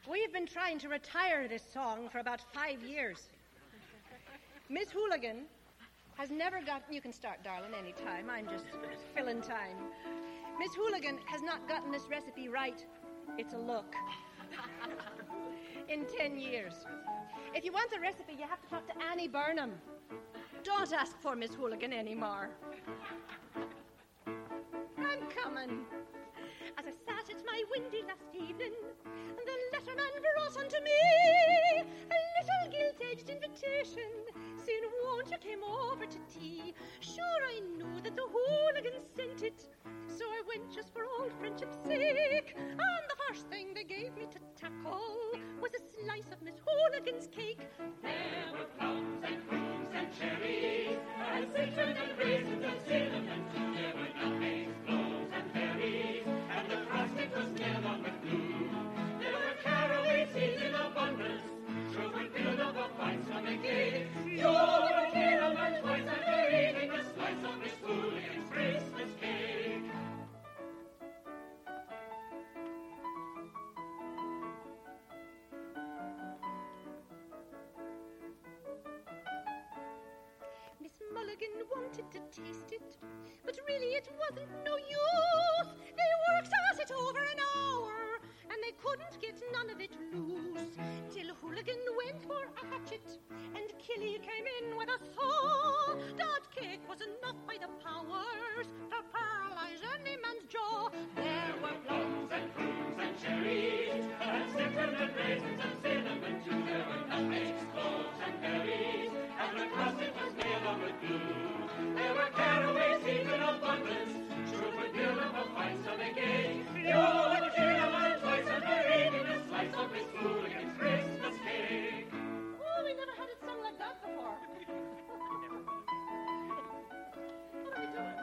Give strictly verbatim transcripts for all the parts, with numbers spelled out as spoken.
We've been trying to retire this song for about five years. Miss Hooligan has never gotten... You can start, darling, any time. I'm just filling time. Miss Hooligan has not gotten this recipe right. It's a look. In ten years. If you want the recipe, you have to talk to Annie Burnham. Don't ask for Miss Hooligan anymore. I'm coming. As I sat at my window last evening, the letterman brought unto me a little gilt-edged invitation, saying, won't you come over to tea? Sure, I knew that the Hooligans sent it, so I went just for old friendship's sake. And the first thing they gave me to tackle was a slice of Miss Hooligan's cake. There were plums and prunes and cherries, and citron and raisins and cinnamon too. There were nutmegs, cloves and berries, and the frosting was nailed on with glue. There were caraway seeds in abundance, sure would build up a fine stomach ache. You would hear them and twice after eating a slice of Miss Hooligan's Christmas cake. Miss Mulligan wanted to taste it, but really it wasn't no use. They worked at it over an hour, and they couldn't get none of it loose, till Hooligan went for a hatchet, and Killy came in with a saw. That cake was enough by the powers to paralyze any man's jaw. There were plums and prunes and cherries, and citron and raisins and cinnamon too. There were nutmegs, cloves and berries, and the crust was nailed on with glue. There were caraway seeds in abundance, sure would build up a fine stomach ache. You would hear them on twice after eating a slice of Miss Hooligan's Christmas cake. Oh, we never had it sung like that before. What are we doing?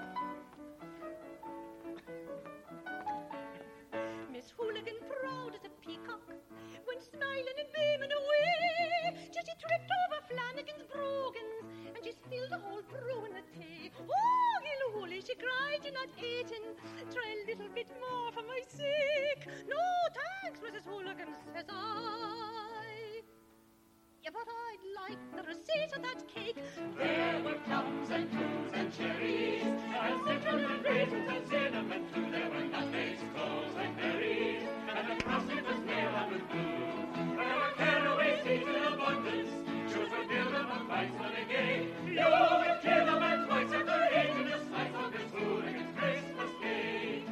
Miss Hooligan, proud as a peacock, went smiling and beaming away, till she tripped over Flanagan's brogans, and she spilled the whole brew in the tea. Oh, Gilhooly, she cried, you're not eating. Try a little bit more for my sake. No, thanks, Missus Hooligan, says I. Yeah, but I'd like the receipt of that cake. There were plums and prunes and cherries, and citron and raisins and cinnamon too. There were nutmegs, cloves and berries, and the frosting was nailed on with glue. There were caraway seeds in abundance, sure would build up a fine stomach ache. You would kill them and twice after eating a slice of Miss Hooligan's Christmas cake.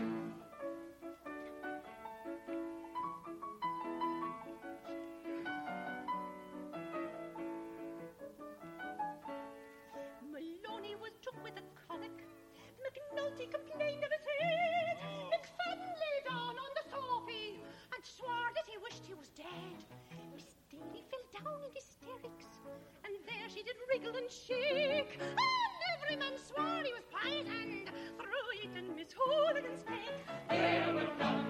Maloney was took with a colic. McNulty complained of his head. McFadden lay down on the sofa and swore that he wished he was dead. Miss Daly fell down in hysterics, and there she did wriggle and shake. And every man swore he was poisoned through eating Miss Hooligan's cake. There were plums